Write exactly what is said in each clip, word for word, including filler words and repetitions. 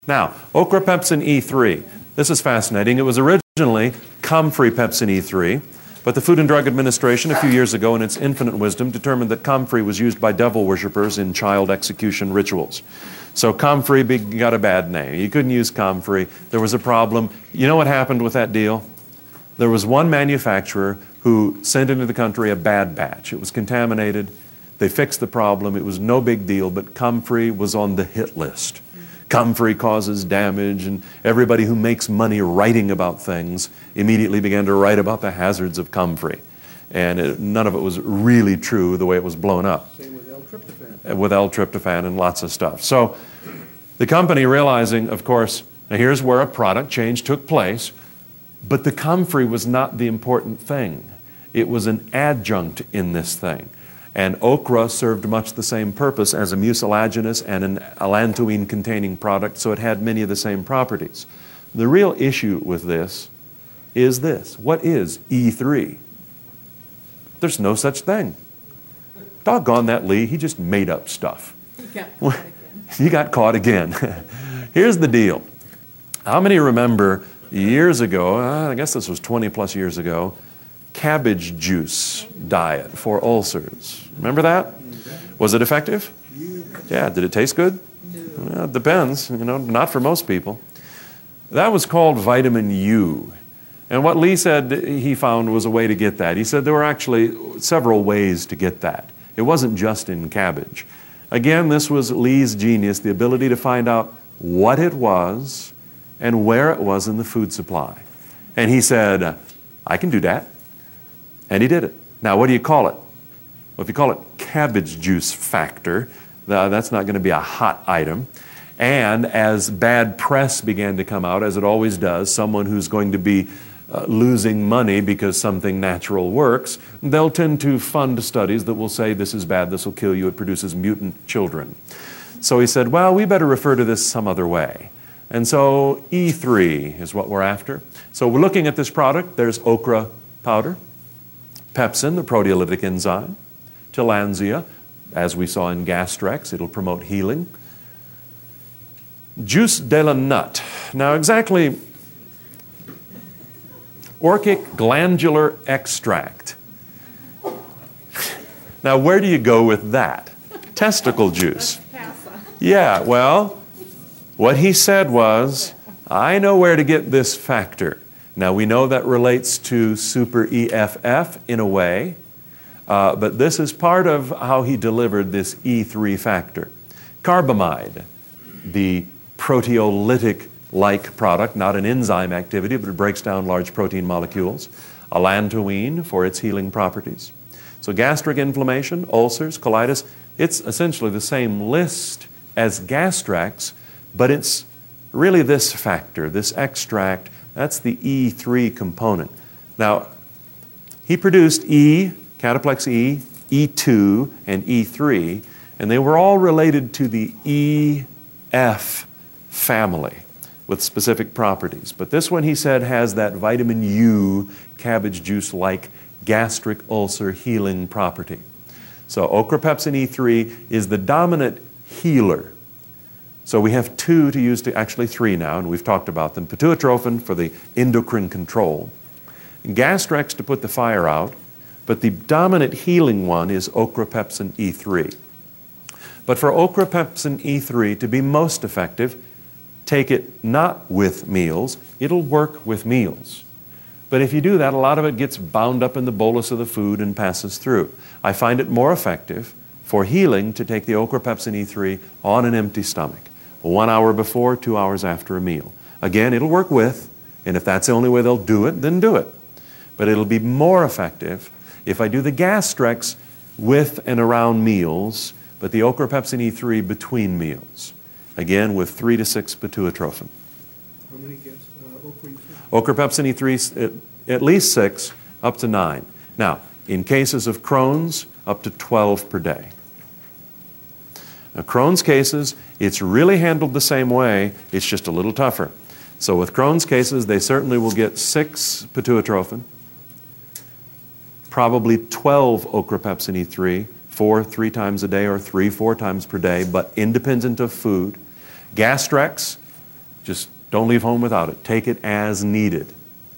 Now, ochrapepsin E three. This is fascinating. It was originally Comfrey pepsin E three, but the Food and Drug Administration a few years ago, in its infinite wisdom, determined that Comfrey was used by devil worshippers in child execution rituals. So Comfrey got a bad name. You couldn't use Comfrey. There was a problem. You know what happened with that deal? There was one manufacturer who sent into the country a bad batch. It was contaminated. They fixed the problem. It was no big deal, but Comfrey was on the hit list. Comfrey causes damage, and everybody who makes money writing about things immediately began to write about the hazards of Comfrey. And it, none of it was really true the way it was blown up. Same with L-tryptophan. With L-tryptophan and lots of stuff. So the company, realizing, of course, now here's where a product change took place, but the Comfrey was not the important thing. It was an adjunct in this thing. And okra served much the same purpose as a mucilaginous and an allantoin-containing product, so it had many of the same properties. The real issue with this is this. What is E three? There's no such thing. Doggone that Lee, he just made up stuff. You got caught again. You got caught again. Here's the deal. How many remember years ago, uh, I guess this was twenty plus years ago, cabbage juice diet for ulcers? Remember that? Was it effective? Yeah. Did it taste good? Well, it depends. You know, not for most people. That was called vitamin U. And what Lee said he found was a way to get that. He said there were actually several ways to get that. It wasn't just in cabbage. Again, this was Lee's genius, the ability to find out what it was and where it was in the food supply. And he said, I can do that. And he did it. Now, what do you call it? Well, if you call it cabbage juice factor, uh, that's not going to be a hot item. And as bad press began to come out, as it always does, someone who's going to be uh, losing money because something natural works, they'll tend to fund studies that will say this is bad, this will kill you, it produces mutant children. So he said, well, we better refer to this some other way. And so E three is what we're after. So we're looking at this product. There's okra powder, pepsin, the proteolytic enzyme, tillandsia, as we saw in Gastrex, it'll promote healing. Juice de la nut. Now exactly, orchic glandular extract. Now where do you go with that? Testicle juice. Yeah, well, what he said was, I know where to get this factor. Now we know that relates to super E F F in a way, uh, but this is part of how he delivered this E three factor. Carbamide, the proteolytic-like product, not an enzyme activity, but it breaks down large protein molecules. Allantoin for its healing properties. So gastric inflammation, ulcers, colitis, it's essentially the same list as Gastrex, but it's really this factor, this extract. That's the E three component. Now, he produced E, Cataplex E, E two, and E three, and they were all related to the E F family with specific properties. But this one, he said, has that vitamin U, cabbage juice-like gastric ulcer healing property. So ochrapepsin E three is the dominant healer. So we have two to use, to actually three now, and we've talked about them. Pituitrophin for the endocrine control, Gastrex to put the fire out, but the dominant healing one is ochrapepsin E three. But for ochrapepsin E three to be most effective, take it not with meals, it'll work with meals. But if you do that, a lot of it gets bound up in the bolus of the food and passes through. I find it more effective for healing to take the ochrapepsin E three on an empty stomach. One hour before, two hours after a meal. Again, it'll work with, and if that's the only way they'll do it, then do it. But it'll be more effective if I do the Gastrex with and around meals, but the ochrapepsin E three between meals. Again, with three to six pituitrophin. How many gets uh, okra? Ochrapepsin E three, at, at least six, up to nine. Now, in cases of Crohn's, up to twelve per day. Now, Crohn's cases, it's really handled the same way, it's just a little tougher. So with Crohn's cases, they certainly will get six pituitrophin, probably twelve ochrapepsin E three, four three times a day or three four times per day, but independent of food. Gastrex, Just don't leave home without it. Take it as needed.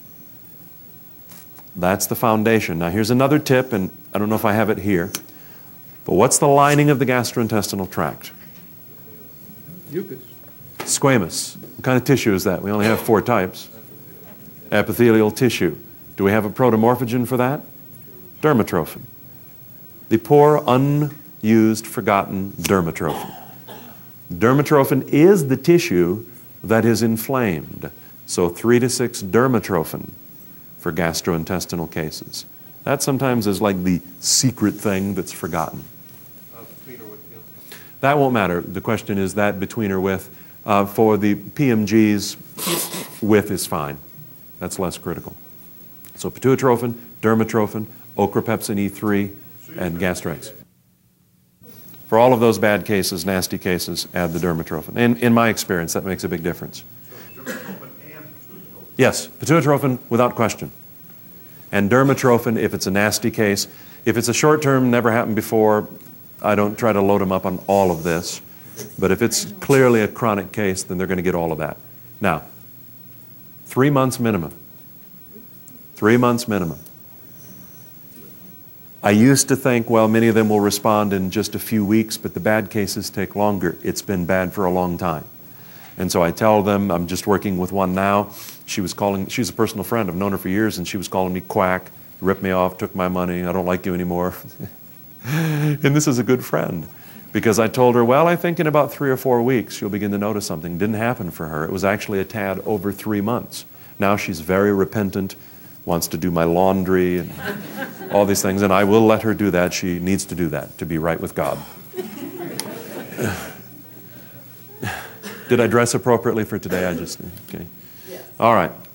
That's the foundation. Now here's another tip, and I don't know if I have it here, but what's the lining of the gastrointestinal tract? Mucus. Squamous. What kind of tissue is that? We only have four types. Epithelial tissue. Do we have a protomorphogen for that? Dermatrophin. The poor, unused, forgotten dermatrophin. Dermatrophin is the tissue that is inflamed. So three to six dermatrophin for gastrointestinal cases. That sometimes is like the secret thing that's forgotten. Uh, between or with P M G? That won't matter. The question is that between or with. Uh, for the P M Gs, with is fine. That's less critical. So pituitrophin, dermatrophin, ochrapepsin E three, and Gastrex. For all of those bad cases, nasty cases, add the dermatrophin. And in my experience, that makes a big difference. So dermatrophin and pituitrophin? Yes, pituitrophin without question. And dermatrophin if it's a nasty case. If it's a short term, never happened before, I don't try to load them up on all of this. But if it's clearly a chronic case, then they're going to get all of that. Now, three months minimum. Three months minimum. I used to think, well, many of them will respond in just a few weeks, but the bad cases take longer. It's been bad for a long time. And so I tell them, I'm just working with one now. She was calling, she's a personal friend. I've known her for years, and she was calling me quack, ripped me off, took my money, I don't like you anymore. And this is a good friend. Because I told her, well, I think in about three or four weeks you'll begin to notice something. Didn't happen for her. It was actually a tad over three months. Now she's very repentant, wants to do my laundry and all these things, and I will let her do that. She needs to do that to be right with God. Did I dress appropriately for today? I just, okay. All right.